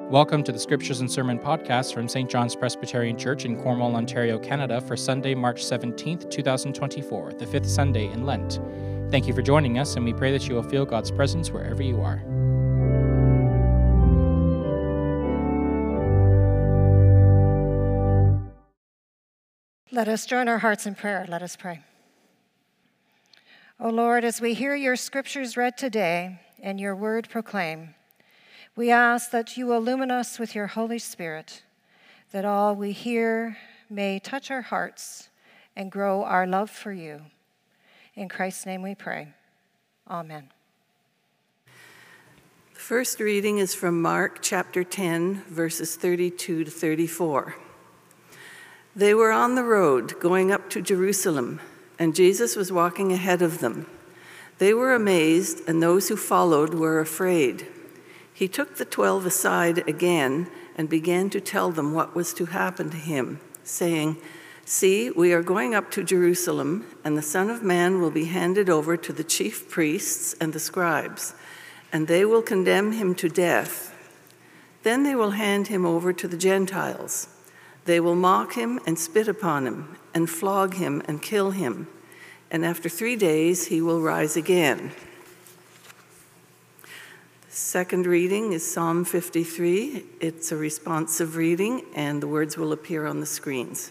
Welcome to the Scriptures and Sermon podcast from St. John's Presbyterian Church in Cornwall, Ontario, Canada for Sunday, March 17th, 2024, the fifth Sunday in Lent. Thank you for joining us, and we pray that you will feel God's presence wherever you are. Let us join our hearts in prayer. Let us pray. O Lord, as we hear your scriptures read today and your word proclaimed, we ask that you illumine us with your Holy Spirit, that all we hear may touch our hearts and grow our love for you. In Christ's name we pray. Amen. The first reading is from Mark chapter 10, verses 32 to 34. They were on the road going up to Jerusalem, and Jesus was walking ahead of them. They were amazed, and those who followed were afraid. He took the 12 aside again and began to tell them what was to happen to him, saying, "See, we are going up to Jerusalem, and the Son of Man will be handed over to the chief priests and the scribes, and they will condemn him to death. Then they will hand him over to the Gentiles. They will mock him and spit upon him, and flog him and kill him, and after 3 days he will rise again." Second reading is Psalm 53. It's a responsive reading, and the words will appear on the screens.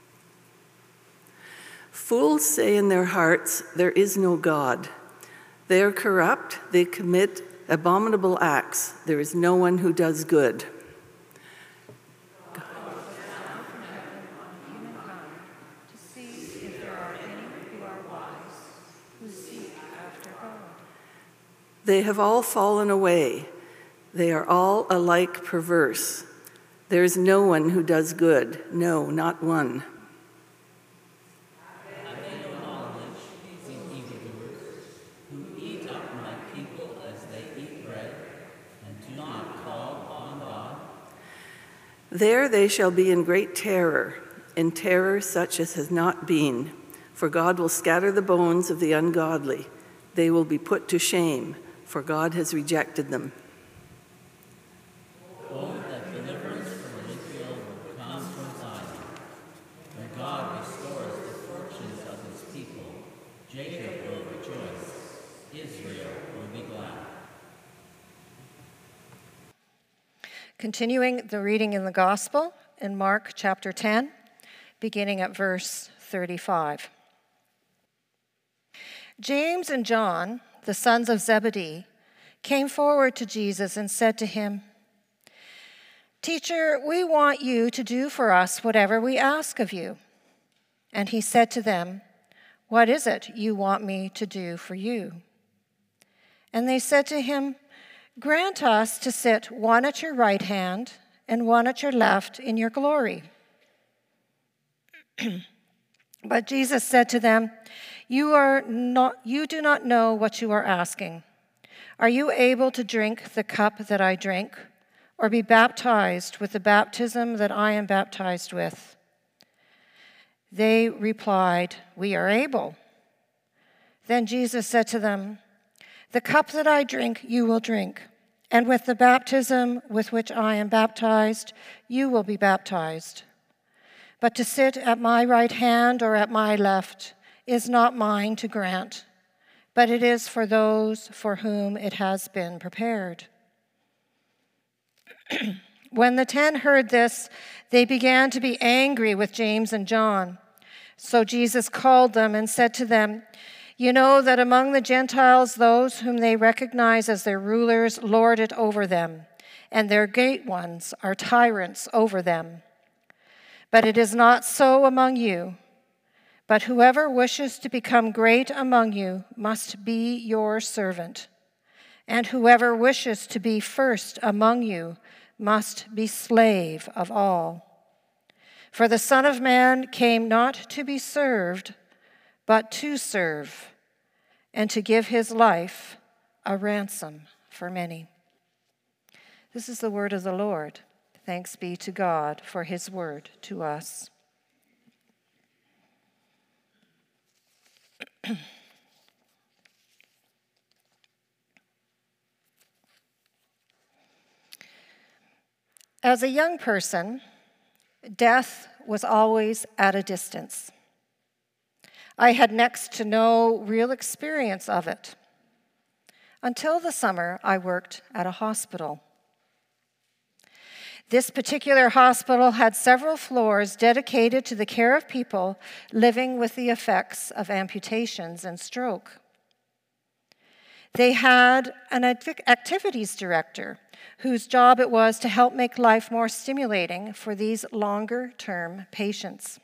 Fools say in their hearts, "There is no God." They are corrupt, they commit abominable acts. There is no one who does good. They have all fallen away. They are all alike perverse. There is no one who does good, no, not one. Have they no knowledge, these evildoers, who eat up my people as they eat bread, and do not call on God? There they shall be in great terror, in terror such as has not been, for God will scatter the bones of the ungodly. They will be put to shame, for God has rejected them. Oh, that deliverance from Israel will come from Zion. When God restores the fortunes of his people, Jacob will rejoice, Israel will be glad. Continuing the reading in the Gospel in Mark chapter 10, beginning at verse 35. James and John, the sons of Zebedee, came forward to Jesus and said to him, "Teacher, we want you to do for us whatever we ask of you." And he said to them, "What is it you want me to do for you?" And they said to him, "Grant us to sit one at your right hand and one at your left in your glory." But Jesus said to them, You do not know what you are asking. Are you able to drink the cup that I drink, or be baptized with the baptism that I am baptized with?" They replied, "We are able." Then Jesus said to them, "The cup that I drink you will drink, and with the baptism with which I am baptized you will be baptized. But to sit at my right hand or at my left is not mine to grant, but it is for those for whom it has been prepared." When the 10 heard this, they began to be angry with James and John. So Jesus called them and said to them, "You know that among the Gentiles those whom they recognize as their rulers lord it over them, and their great ones are tyrants over them. But it is not so among you. But whoever wishes to become great among you must be your servant, and whoever wishes to be first among you must be slave of all. For the Son of Man came not to be served, but to serve, and to give his life a ransom for many." This is the word of the Lord. Thanks be to God for his word to us. As a young person, death was always at a distance. I had next to no real experience of it. Until the summer, I worked at a hospital. This particular hospital had several floors dedicated to the care of people living with the effects of amputations and stroke. They had an activities director whose job it was to help make life more stimulating for these longer-term patients.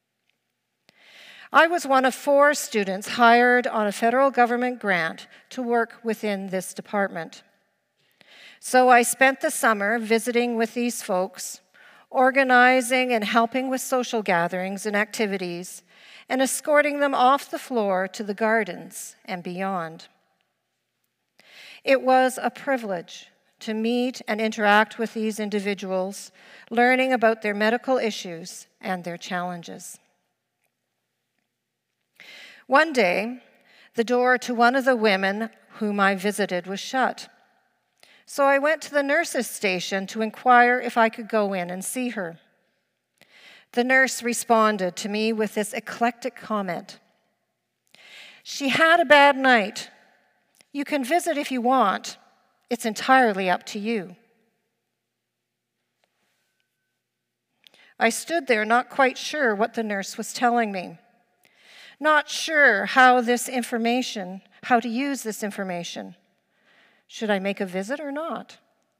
I was one of 4 students hired on a federal government grant to work within this department. So I spent the summer visiting with these folks, organizing and helping with social gatherings and activities, and escorting them off the floor to the gardens and beyond. It was a privilege to meet and interact with these individuals, learning about their medical issues and their challenges. One day, the door to one of the women whom I visited was shut. So I went to the nurse's station to inquire if I could go in and see her. The nurse responded to me with this eclectic comment. "She had a bad night. You can visit if you want. It's entirely up to you." I stood there not quite sure what the nurse was telling me. Not sure how to use this information. Should I make a visit or not?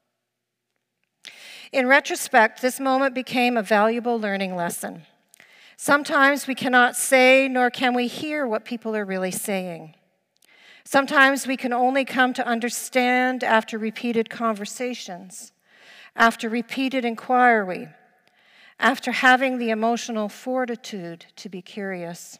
In retrospect, this moment became a valuable learning lesson. Sometimes we cannot say nor can we hear what people are really saying. Sometimes we can only come to understand after repeated conversations, after repeated inquiry, after having the emotional fortitude to be curious.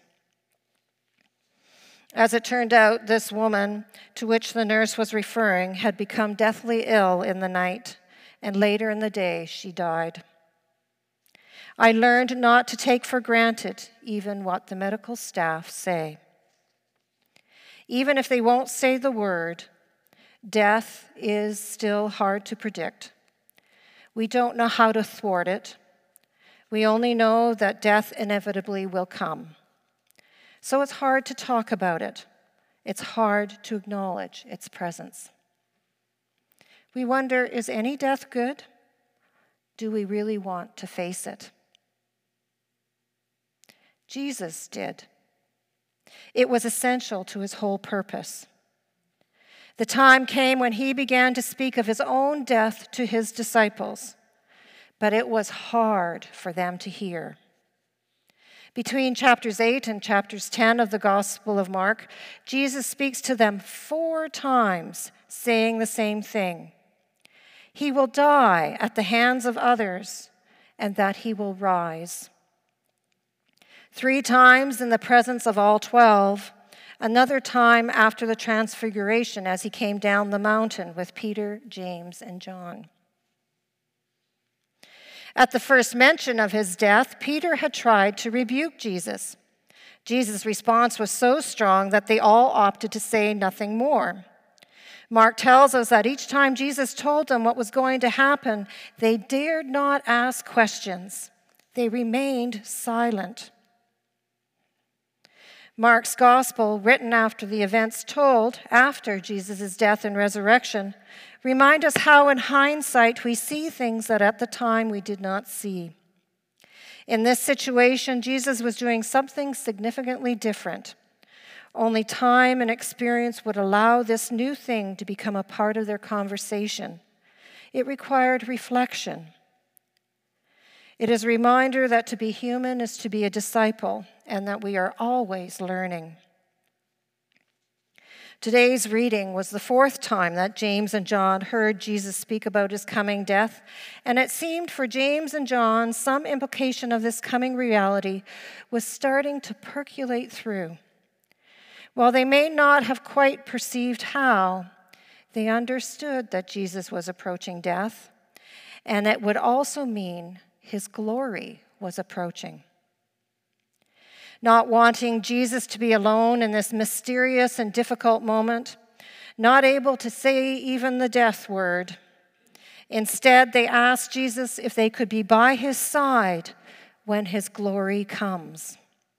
As it turned out, this woman to which the nurse was referring had become deathly ill in the night, and later in the day she died. I learned not to take for granted even what the medical staff say. Even if they won't say the word, death is still hard to predict. We don't know how to thwart it. We only know that death inevitably will come. So it's hard to talk about it. It's hard to acknowledge its presence. We wonder, is any death good? Do we really want to face it? Jesus did. It was essential to his whole purpose. The time came when he began to speak of his own death to his disciples, but it was hard for them to hear. Between chapters 8 and chapters 10 of the Gospel of Mark, Jesus speaks to them 4 times, saying the same thing. He will die at the hands of others, and that he will rise. 3 times in the presence of all 12, another time after the transfiguration as he came down the mountain with Peter, James, and John. At the first mention of his death, Peter had tried to rebuke Jesus. Jesus' response was so strong that they all opted to say nothing more. Mark tells us that each time Jesus told them what was going to happen, they dared not ask questions. They remained silent. Mark's gospel, written after the events told after Jesus' death and resurrection, remind us how in hindsight we see things that at the time we did not see. In this situation, Jesus was doing something significantly different. Only time and experience would allow this new thing to become a part of their conversation. It required reflection. It is a reminder that to be human is to be a disciple, and that we are always learning. Today's reading was the 4th time that James and John heard Jesus speak about his coming death, and it seemed for James and John some implication of this coming reality was starting to percolate through. While they may not have quite perceived how, they understood that Jesus was approaching death, and it would also mean his glory was approaching. Not wanting Jesus to be alone in this mysterious and difficult moment, not able to say even the death word, Instead, they asked Jesus if they could be by his side when his glory comes.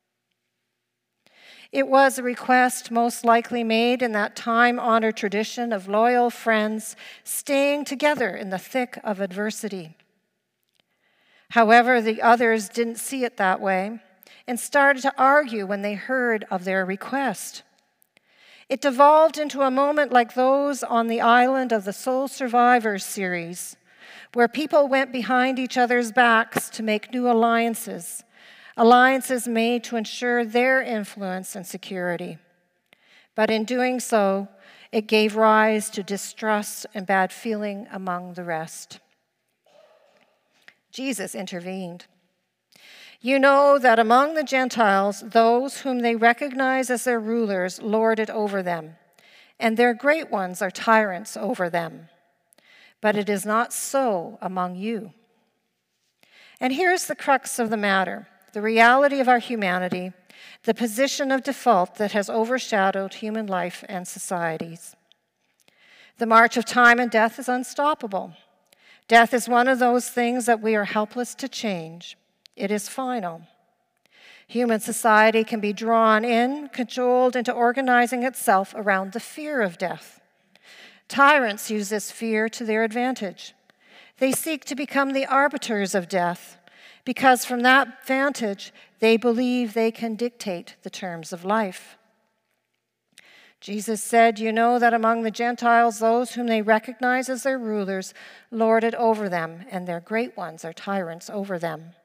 It was a request most likely made in that time-honored tradition of loyal friends staying together in the thick of adversity. However, the others didn't see it that way and started to argue when they heard of their request. It devolved into a moment like those on the island of the Sole Survivors series, where people went behind each other's backs to make new alliances made to ensure their influence and security. But in doing so, it gave rise to distrust and bad feeling among the rest. Jesus intervened. You know that among the Gentiles, those whom they recognize as their rulers lord it over them, and their great ones are tyrants over them. But it is not so among you. And here's the crux of the matter, the reality of our humanity, the position of default that has overshadowed human life and societies. The march of time and death is unstoppable. Death is one of those things that we are helpless to change. It is final. Human society can be drawn in, cajoled into organizing itself around the fear of death. Tyrants use this fear to their advantage. They seek to become the arbiters of death, because from that vantage, they believe they can dictate the terms of life. Jesus said, you know that among the Gentiles, those whom they recognize as their rulers lord it over them, and their great ones are tyrants over them.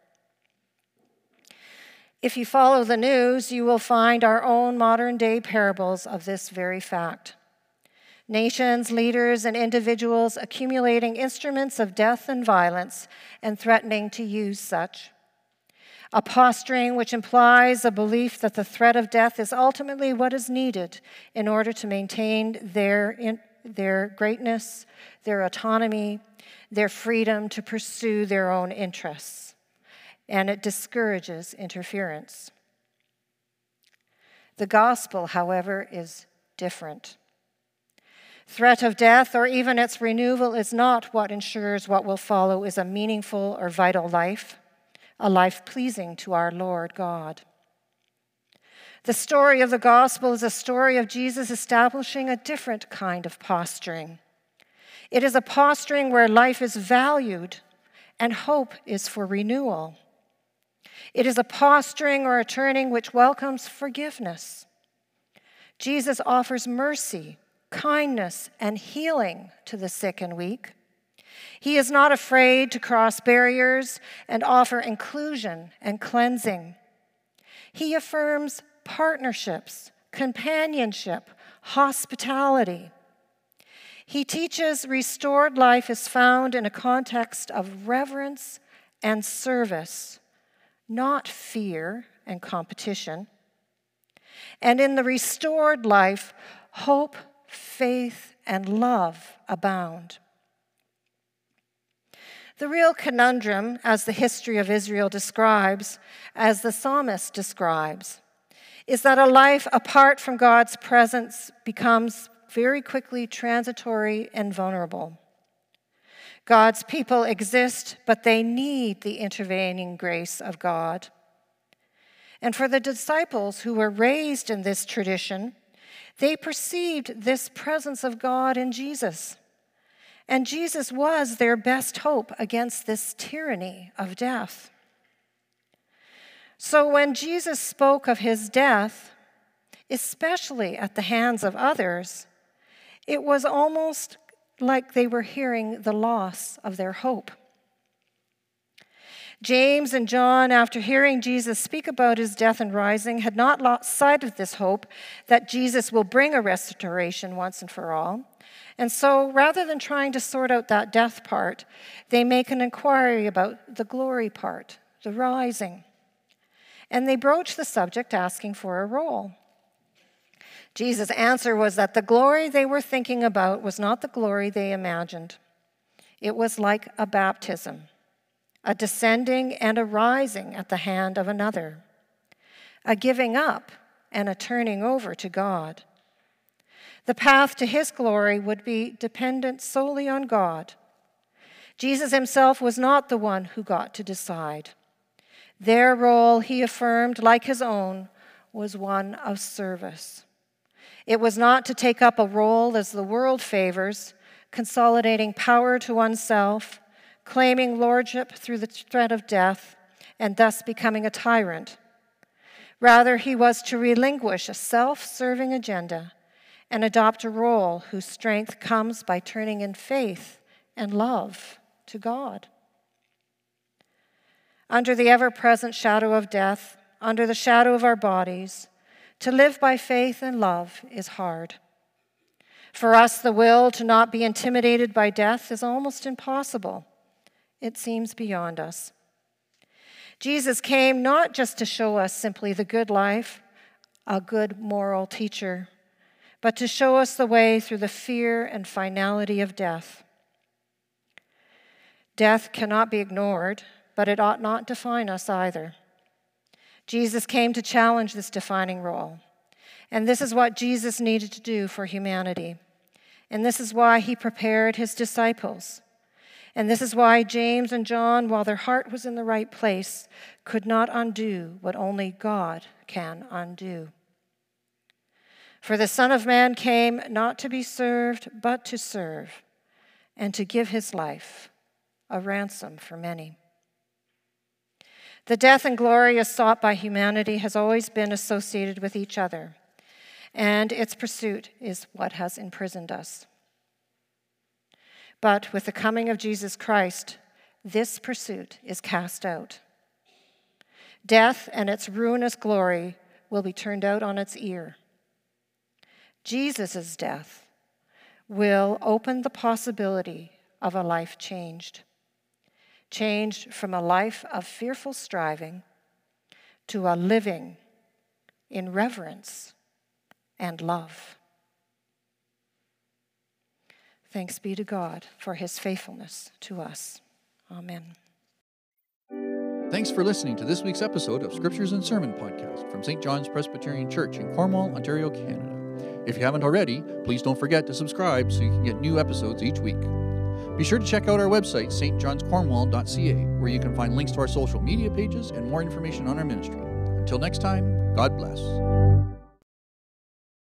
If you follow the news, you will find our own modern-day parables of this very fact. Nations, leaders, and individuals accumulating instruments of death and violence and threatening to use such. A posturing which implies a belief that the threat of death is ultimately what is needed in order to maintain their greatness, their autonomy, their freedom to pursue their own interests. And it discourages interference. The gospel, however, is different. Threat of death or even its removal is not what ensures what will follow is a meaningful or vital life, a life pleasing to our Lord God. The story of the gospel is a story of Jesus establishing a different kind of posturing. It is a posturing where life is valued and hope is for renewal. It is a posturing or a turning which welcomes forgiveness. Jesus offers mercy, kindness, and healing to the sick and weak. He is not afraid to cross barriers and offer inclusion and cleansing. He affirms partnerships, companionship, hospitality. He teaches restored life is found in a context of reverence and service, not fear and competition. And in the restored life, hope, faith, and love abound. The real conundrum, as the history of Israel describes, as the psalmist describes, is that a life apart from God's presence becomes very quickly transitory and vulnerable. God's people exist, but they need the intervening grace of God. And for the disciples who were raised in this tradition, they perceived this presence of God in Jesus. And Jesus was their best hope against this tyranny of death. So when Jesus spoke of his death, especially at the hands of others, it was almost like they were hearing the loss of their hope. James and John, after hearing Jesus speak about his death and rising, had not lost sight of this hope that Jesus will bring a restoration once and for all. And so, rather than trying to sort out that death part, they make an inquiry about the glory part, the rising. And they broach the subject asking for a role. Jesus' answer was that the glory they were thinking about was not the glory they imagined. It was like a baptism, a descending and a rising at the hand of another, a giving up and a turning over to God. The path to his glory would be dependent solely on God. Jesus himself was not the one who got to decide. Their role, he affirmed, like his own, was one of service. It was not to take up a role as the world favors, consolidating power to oneself, claiming lordship through the threat of death, and thus becoming a tyrant. Rather, he was to relinquish a self-serving agenda and adopt a role whose strength comes by turning in faith and love to God. Under the ever-present shadow of death, under the shadow of our bodies, to live by faith and love is hard. For us, the will to not be intimidated by death is almost impossible. It seems beyond us. Jesus came not just to show us simply the good life, a good moral teacher, but to show us the way through the fear and finality of death. Death cannot be ignored, but it ought not define us either. Jesus came to challenge this defining role, and this is what Jesus needed to do for humanity. And this is why he prepared his disciples. And this is why James and John, while their heart was in the right place, could not undo what only God can undo. For the Son of Man came not to be served, but to serve, and to give his life, a ransom for many. The death and glory as sought by humanity has always been associated with each other, and its pursuit is what has imprisoned us. But with the coming of Jesus Christ, this pursuit is cast out. Death and its ruinous glory will be turned out on its ear. Jesus' death will open the possibility of a life changed from a life of fearful striving to a living in reverence and love. Thanks be to God for his faithfulness to us. Amen. Thanks for listening to this week's episode of Scriptures and Sermon Podcast from St. John's Presbyterian Church in Cornwall, Ontario, Canada. If you haven't already, please don't forget to subscribe so you can get new episodes each week. Be sure to check out our website, stjohnscornwall.ca, where you can find links to our social media pages and more information on our ministry. Until next time, God bless.